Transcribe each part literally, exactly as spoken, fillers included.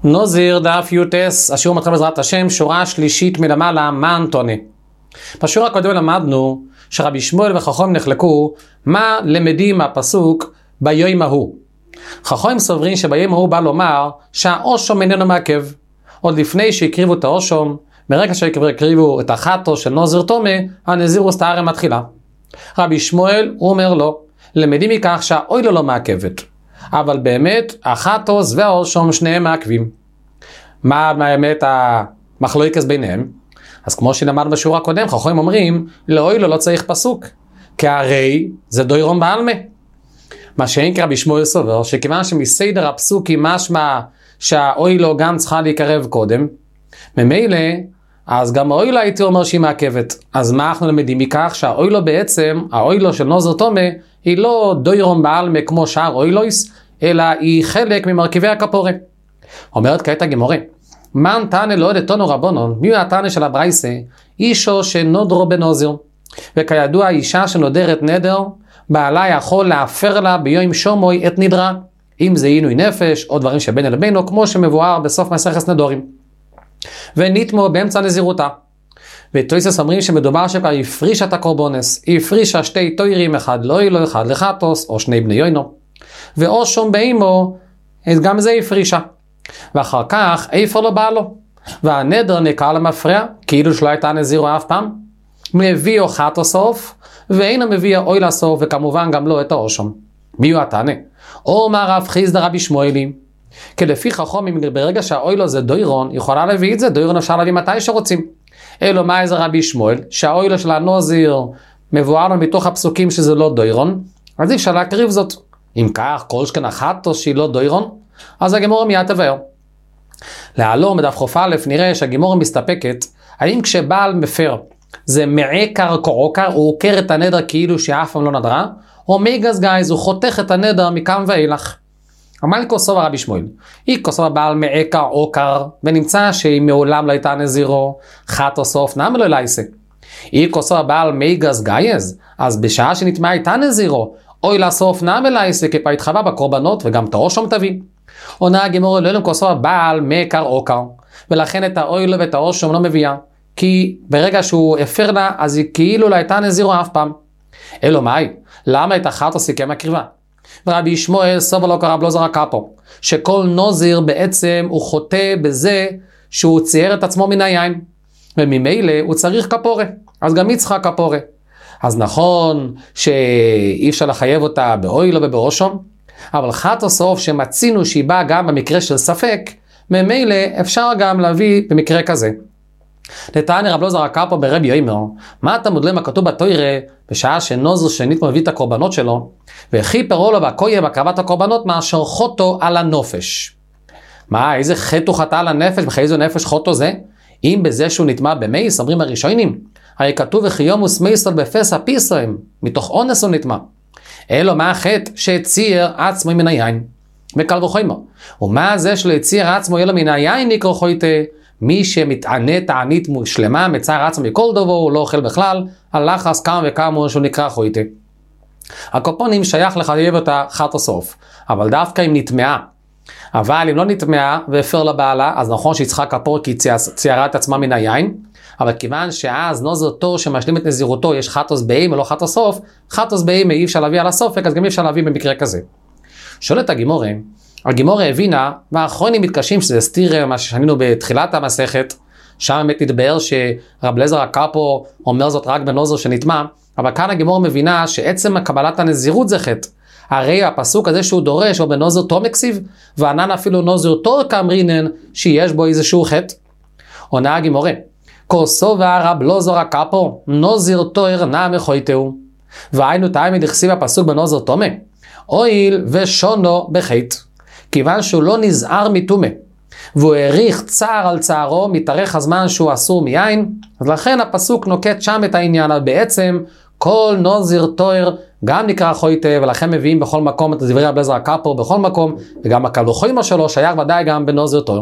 נוזיר דף יוטס, השיעור מתחיל בעזרת השם, שורה שלישית מלמעלה, מן תונה. בשיעור הקודם למדנו שרבי שמואל וחכמים נחלקו מה למדים מהפסוק ביום ההוא. חכמים סוברים שביום ההוא בא לומר שהאושום איננו מעכב. עוד לפני שהקריבו את האושום, מרגע שהקריבו את החטו של נוזיר תומה, הנזירוס טהרה מתחילה. רבי שמואל הוא אומר לו, למדים מכך שהאוילו לא מעכבת. אבל באמת החטוס והאושום שניהם מעכבים. מה באמת המחלוקת ביניהם? אז כמו שנאמר בשיעור הקודם, חכמים אומרים, לאוילו לא צריך פסוק, כי הרי זה דוירון בעלמה. מה שאין כרבי שמואל סובר, שכיוון שמסדר הפסוקים משמע שהאוילו גם צריכה להיקרב קודם, ממילא, אז גם האוילו הייתי אומר שהיא מעכבת. אז מה אנחנו למדים מכך? שהאוילו בעצם, האוילו של נוזיר תומה, היא לא דוירון בעלמה כמו שאר אוילויס, אלא היא חלק ממרכיבי הכפורה. אומרת כעת הגמורה, מן תנא לא דתנו רבונון, מי הוא התנא של הברייסה? אישו שנודרו בנוזיר. וכידוע אישה שנודרת נדר, בעלה יכול להפר לה ביום שומוי את נדרה, אם זה עינוי נפש או דברים שבין אל בינו, כמו שמבואר בסוף מסכת נדורים. ונתמו באמצע נזירותה. ותויסס אומרים שמדובר שכבר הפרישה את הקורבונס, היא הפרישה שתי תוירים, אחד לא אילו, אחד לחטוס, או שני בני יוינו. ואו שום באימו, גם זה הפרישה. ואחר כך, איפה לא בא לו. והנדר נקרא למפרע, כאילו שלא הייתה נזירו אף פעם. מביא או חטו סוף, ואינו מביא אוי לסוף, וכמובן גם לא את האושום. מי הוא התנא? או מה רב חיסדא רבי שמואלי. כי לפי חכמים, ברגע שהאוי לו זה דוירון, יכולה להביא את זה, דוירון אפשר להביא מתי שרוצים. אלו מה איזה רבי שמואל, שהאוי לו של הנוזיר מבואר לו מתוך הפסוקים שזה לא דוירון, אז אי אפשר להקריב זאת. אם כך, כל שכן החטוס שהיא לא דוירון, אז הגמורה מיד תבהר. להלום בדף חוף א' נראה שהגמורה מסתפקת, האם כשבעל מפר זה מעקר כעוקר, הוא עוקר את הנדר כאילו שאף פעם לא נדרה, או מגז גייז, הוא חותך את הנדר מכאן ואילך. אמר לי כוסוב הרבי שמואל, היא כוסוב הבעל מעקר עוקר, ונמצא שהיא מעולם לא הייתה נזירו, חטו סוף נם לא לייסה. היא כוסוב הבעל מגז גייז, אז בשעה שנטמעה הייתה נזירו, אוי לסוף נם לייסה, כפה התחווה בקורבנות וגם תאו שום תביא. עונה הגמורה לא כוסוב הבעל מעקר עוקר, ולכן את האוי לו ואת האושום לא מביאה. כי ברגע שהוא הפר לה, אז היא כאילו לא הייתה נזירו אף פעם. אלו מאי, למה את החטו סיכם הקריבה? ורבי שמואל סובר לא קרב לא זרקה פה, שכל נוזיר בעצם הוא חוטא בזה שהוא צייר את עצמו מן היין, וממילא הוא צריך כפורה, אז גם היא צריכה כפורה. אז נכון שאי אפשר לחייב אותה באוילו ובאושום, אבל חטו סוף שמצינו שהיא באה גם במקרה של ספק, ממילא אפשר גם להביא במקרה כזה. נתנא רב לא זרקה פה ברבי יאמר, מה אתה מודלם הכתוב בתוירה בשעה שנוזר שנית מביא את הקורבנות שלו, וכיפר לו בקויה בהקרבת הקורבנות מאשר חוטו על הנופש. מה, איזה חטא הוא חטא על הנפש, באיזה נפש חוטו זה? אם בזה שהוא נטמע במייס, אומרים הראשונים, הרי כתוב וחיומוס מייסול בפסע פיסוים, מתוך אונס הוא נטמע. אלו מה החטא שהציר עצמו מן היין, וקל וחומר. ומה זה שלא הציר עצמו אלו מן היין נקרא חוטא, מי שמתענה תענית שלמה, מצער עצמו מכל דובו, הוא לא אוכל בכלל, על לחס כמה וכמה שהוא נקרא חוטא. הקופונים שייך לחייב אותה חטו סוף, אבל דווקא אם נטמעה. אבל אם לא נטמעה והפר לבעלה, אז נכון שהיא צריכה כפור כי היא ציירה את עצמה מן היין, אבל כיוון שאז נוזיר תור שמשלים את נזירותו, יש חטוס באימא ולא חטו סוף, חטוס באימא אי אפשר להביא על הסופק, אז גם אי אפשר להביא במקרה כזה. שואלת הגמורה, הגמורה הבינה, והאחרונים מתקשים שזה סתיר מה ששנינו בתחילת המסכת, שם באמת נדבר שרב לזר הקאפו אומר זאת רק בנוזר שנטמע, אבל כאן הגמורה מבינה שעצם קבלת הנזירות זה חטא. הרי הפסוק הזה שהוא דורש הוא בנוזר תום הקסיב, וענן אפילו נוזר תור כאמרינן שיש בו איזשהו חטא. עונה הגמורה, כוסובה רב לזר הקאפו, נוזר תור נעמי חויטהו. והיינו תמיד הכסיב הפסוק בנוזר תומה, אויל ושונו בחטא. כיוון שהוא לא נזהר מתומה, והוא העריך צער על צערו, מתארך הזמן שהוא אסור מיין, אז לכן הפסוק נוקט שם את העניין, אבל בעצם כל נוזיר תויר גם נקרא חוטא, ולכן מביאים בכל מקום את דברי רב לזר הקאפו בכל מקום, וגם הקל וחומר שלו שייך ודאי גם בנוזיר תויר.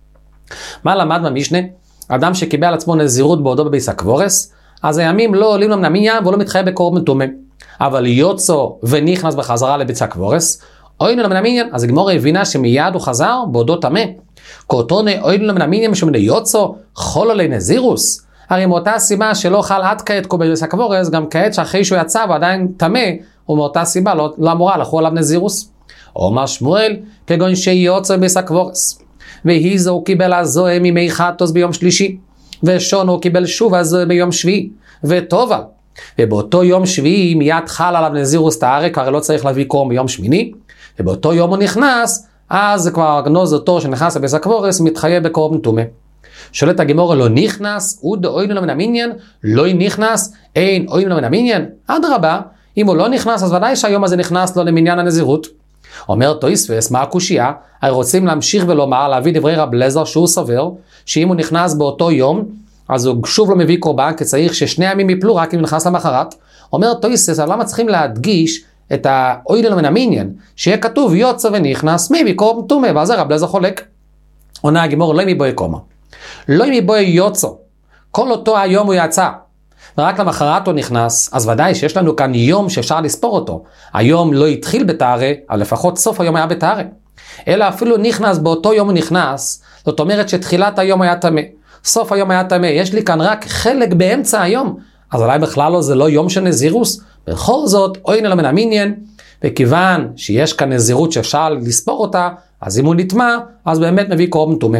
מה למד במשנה? אדם שקיבל על עצמו נזירות בעודו בביס הקבורס, אז הימים לא עולים לו מן המניין והוא לא מתחייב בקורבן תומה, אבל יוצא ונכנס בחזרה לביס הקבורס, אוי נו למין המניין, אז הגמורה הבינה שמיד הוא חזר בעודו טמא, קורטוני אוידן לו מן המינים שמנה יוצו חול עלי נזירוס. הרי מאותה סיבה שלא חל עד כעת קובל בסקבורס, גם כעת שאחרי שהוא יצא ועדיין טמא, ומאותה סיבה לא, לא אמורה לחול עליו נזירוס. אומר שמואל, כגון שיוצא בסקבורס. והיזו הוא קיבל הזוה מימי חטוס ביום שלישי, ושונו קיבל שוב הזוה ביום שביעי, וטובה. ובאותו יום שביעי מיד חל עליו נזירוס תארק, הרי לא צריך להביא קורם ביום שמיני, ובאותו יום הוא נכנס, אז כבר הגנוז אותו שנכנס לבסקבורס מתחייב בקורבן טומאה. שואלת הגמורה, לא נכנס, הוא דאוינו לו מן המניין, לא נכנס, אין אוינו לו מן המניין. אדרבה, אם הוא לא נכנס, אז ודאי שהיום הזה נכנס לו למניין הנזירות. אומר תויספס, מה הקושייה? הרי רוצים להמשיך ולומר, להביא דברי רב אליעזר שהוא סובר, שאם הוא נכנס באותו יום, אז הוא שוב לא מביא קורבן, כי צריך ששני ימים יפלו רק אם הוא נכנס למחרת. אומר תויספס, אבל למה צריכים להדגיש את האוינו לו מן המניין, שיהיה כתוב יוצא ונכנס, מביא קורבן טומאה, ואז רב אליעזר חולק. עונה הגמורה, לא מבואי קומה. לא מבואי יוצא, כל אותו היום הוא יצא, ורק למחרת הוא נכנס, אז ודאי שיש לנו כאן יום שאפשר לספור אותו. היום לא התחיל בתארה, אבל לפחות סוף היום היה בתארה. אלא אפילו נכנס, באותו יום הוא נכנס, זאת אומרת שתחילת היום היה טמא, סוף היום היה טמא, יש לי כאן רק חלק באמצע היום, אז אולי בכלל לא, זה לא יום של נזירוס. בכל זאת, אוינו לו מן המניין, וכיוון שיש כאן נזירות שאפשר לספור אותה, אז אם הוא נטמא, אז באמת מביא קורבן טומאה.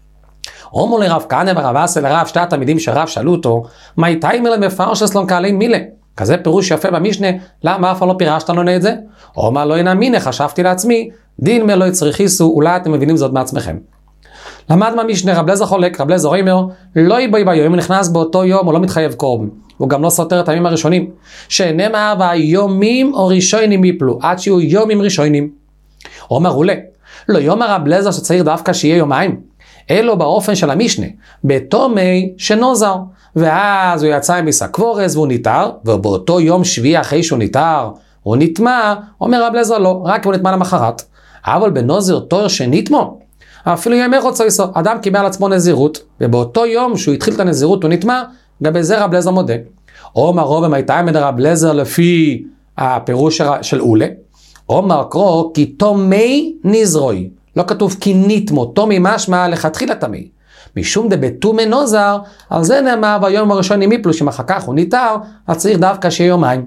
אומר לרב כהנא ורב אסי לרב, שתי התלמידים שרב שאלו אותו, מה איתי מילה מפרש אצלון קהלין מילה? כזה פירוש יפה במשנה, למה אף לא פירשת לנו את זה? אומר לא אינה מינה, חשבתי לעצמי, דין מלא יצריכיסו, אולי אתם מבינים זאת מעצמכם. למד מהמשנה, רב אליעזר חולק, רב אליעזר אומר, לא יבואי ביום, אם הוא נכנס באותו יום, הוא לא מתחייב קורבן. הוא גם לא סותר את הימים הראשונים. שנאמר והיומים או ראשונים יפלו, עד שיהיו יומים ראשונים. אומר אולי, לא יאמר רב אליעזר שצריך דווקא שיהיה יומיים. אלו באופן של המשנה, בתומי שנוזר, ואז הוא יצא מסקבורס והוא ניתר, ובאותו יום שביעי אחרי שהוא ניתר, הוא נטמא, אומר רב אליעזר לא, רק הוא נטמא למחרת. אבל בנוזר תור שנטמו, אפילו ימי רוצה איסו, אדם קיבל על עצמו נזירות, ובאותו יום שהוא התחיל את הנזירות הוא נטמא, גם בזה רב אליעזר מודה. אומר רובם הייתה מד רב אליעזר לפי הפירוש של אולה, אומר קרוא כי תומי נזרוי, לא כתוב כי נטמו, תומי משמע לכתחילה תמי. משום דבטומי נוזר, על זה נאמר ביום הראשון עם יפלו, שאם אחר כך הוא ניתר, אז צריך דווקא שיהיה יומיים.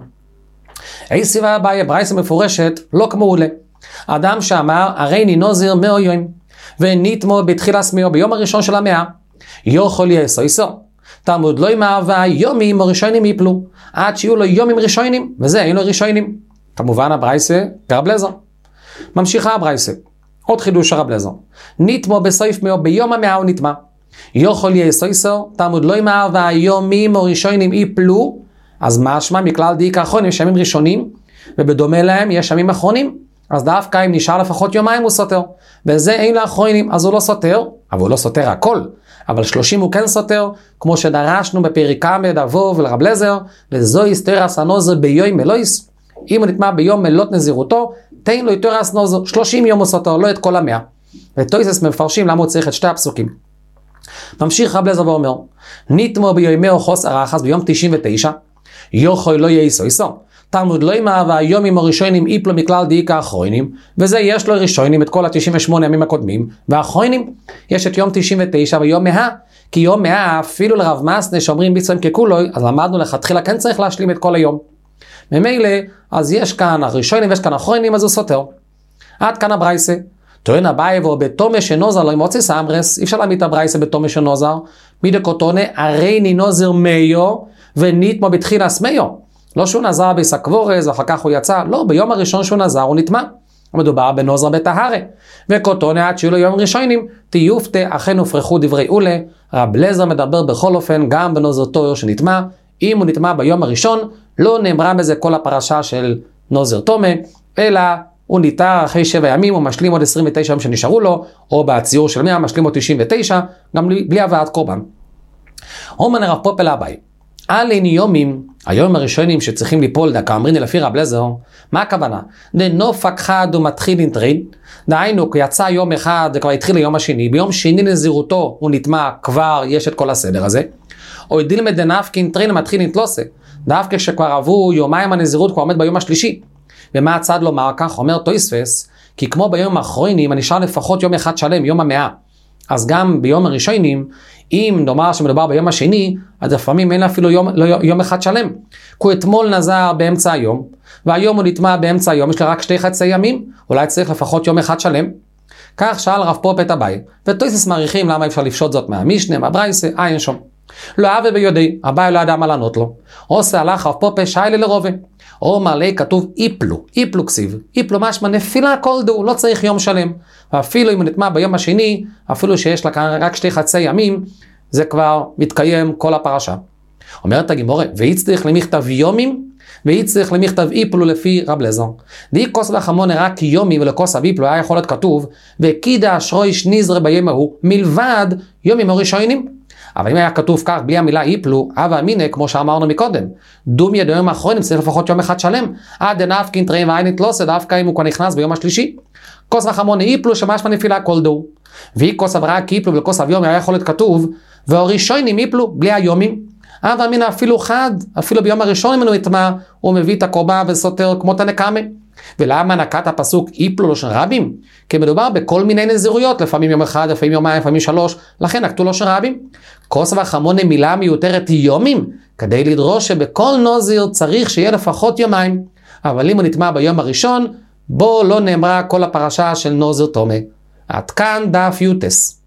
אי סיבה הבאה, ברייסה מפורשת, לא כמו אולה. אדם שאמר, הרי ני נוזר מאו יום, ונטמו בתחילה סמיו ביום הראשון של המאה, יוכל יעשו איסו. תלמוד לא יאמר והיומים הראשונים יפלו, עד שיהיו לו יומים ראשונים, וזה אין לו ראשונים. כמובן הברייסה, רב אליעזר. ממשיכה הברייסה. עוד חידוש רב אליעזר. נטמו בסויף מאו ביום המאה הוא נטמא. יוכל יעשו איסו, תלמוד לא יאמר והיומים הראשונים יפלו, אז משמע מכלל דאיק האחרונים יש ימים ראשונים, ובדומה להם יש ימים אחרונים. אז דווקא אם נשאר לפחות יומיים הוא סותר, וזה אין לאחרונים, אז הוא לא סותר, אבל הוא לא סותר הכל, אבל שלושים הוא כן סותר, כמו שדרשנו בפרק עמד אבו ולרב אליעזר, וזוהי סתרס הנוזר ביום מלויס, אם הוא נטמא ביום מלות נזירותו, תן לו יותר נוזר, שלושים יום הוא סותר, לא את כל המאה. ותויסס מפרשים למה הוא צריך את שתי הפסוקים. ממשיך רב אליעזר ואומר, נטמו ביומי חוס הרחס ביום תשעים ותשע, יוכל לא יעשו איסו. תלמוד לא יאמר והיומים הראשונים יפלו מכלל דאיק האחרונים, וזה יש לו ראשונים את כל ה-תשעים ושמונה ימים הקודמים, והאחרונים יש את יום תשעים ותשע ויום מאה, כי יום מאה אפילו לרב מסנה שאומרים ביצועים ככולוי, אז למדנו לכתחילה כן צריך להשלים את כל היום. ממילא, אז יש כאן הראשונים ויש כאן האחרונים, אז הוא סותר. עד כאן הברייסה. טוען הבאי ובתומי שנוזר לא ימוצי סמרס, אי אפשר להעמיד את הברייסה בתומי שנוזר, מדקוטונה הרי נינוזר מיו ונטמו בתחילה סמיו. לא שהוא נזר בסקבורס ואחר כך הוא יצא, לא, ביום הראשון שהוא נזר הוא נטמא. מדובר בנוזר בטהרה. וקוטונה עד שיהיו לו יום ראשונים, תיופתה אכן הופרחו דברי אולה. רב אליעזר מדבר בכל אופן גם בנוזר תור שנטמא. אם הוא נטמא ביום הראשון, לא נאמרה בזה כל הפרשה של נוזר תומה, אלא הוא ניתר אחרי שבע ימים, הוא משלים עוד עשרים ותשע ימים שנשארו לו, או בציור של מאה משלים עוד תשעים ותשע, גם בלי הבאת קורבן. אומן הרב פופל הבא. על אין יומים, היום הראשונים שצריכים ליפול דקה אמריני לפי רב אליעזר, מה הכוונה? דנופק חד ומתחיל אינטרין, דהיינו, יצא יום אחד, זה כבר התחיל ליום השני, ביום שני נזירותו הוא נטמע, כבר יש את כל הסדר הזה, או דילמד דנפק אינטרין מתחיל אינטלוסה, דווקא שכבר עברו יומיים הנזירות כבר עומד ביום השלישי, ומה הצד לומר כך? אומר תויספס, כי כמו ביום האחרונים, הנשאר לפחות יום אחד שלם, יום המאה, אז גם ביום הראשונים, אם נאמר שמדובר ביום השני, אז לפעמים אין אפילו יום, לא, יום אחד שלם. כי אתמול נזר באמצע היום, והיום הוא נטמע באמצע היום, יש לה רק שתי חצי ימים, אולי צריך לפחות יום אחד שלם. כך שאל רב פופ את אביי, ותויסס מעריכים למה אפשר לפשוט זאת מהמשנה, מהברייסה, אין שום. לא אהבה ביודעי, אביי לא ידע מה לענות לו. עושה הלך רב פופ שיילה לרובה. או מלא כתוב איפלו, איפלו כסיב, איפלו משמע נפילה כל דו, לא צריך יום שלם. ואפילו אם הוא נטמע ביום השני, אפילו שיש לה רק שתי חצי ימים, זה כבר מתקיים כל הפרשה. אומרת הגימורה, והצליח למכתב יומים, והצליח למכתב איפלו לפי רב לזר. די כוס וחמונה רק יומים ולכוס איפלו היה יכול להיות כתוב, וקידה אשרויש נזרה ביום ההוא, מלבד יומים הראשונים. אבל אם היה כתוב כך בלי המילה איפלו, אבא אמינה, כמו שאמרנו מקודם, דום יד היום האחרונים צריך לפחות יום אחד שלם, עד דנפקין תראים ועינית לא עושה דווקא אם הוא כבר נכנס ביום השלישי. כוס רחמונה איפלו שמשמע נפילה כל דו. והיא כוס אברה כאיפלו ולכוס אביומי היה יכול להיות כתוב, והראשונים איפלו בלי היומים. אבא אמינה אפילו חד, אפילו ביום הראשון ממנו יטמע, הוא מביא את הקורבן וסותר כמו תנקמה. ולמה נקט הפסוק איפלו לא של רבים? כי מדובר בכל מיני נזירויות, לפעמים יום אחד, לפעמים יומיים, לפעמים שלוש, לכן נקטו לו של רבים. כוס וחמונה מילה מיותרת יומים, כדי לדרוש שבכל נוזיר צריך שיהיה לפחות יומיים. אבל אם הוא נטמע ביום הראשון, בו לא נאמרה כל הפרשה של נוזיר תומה. עד כאן דף יוטס.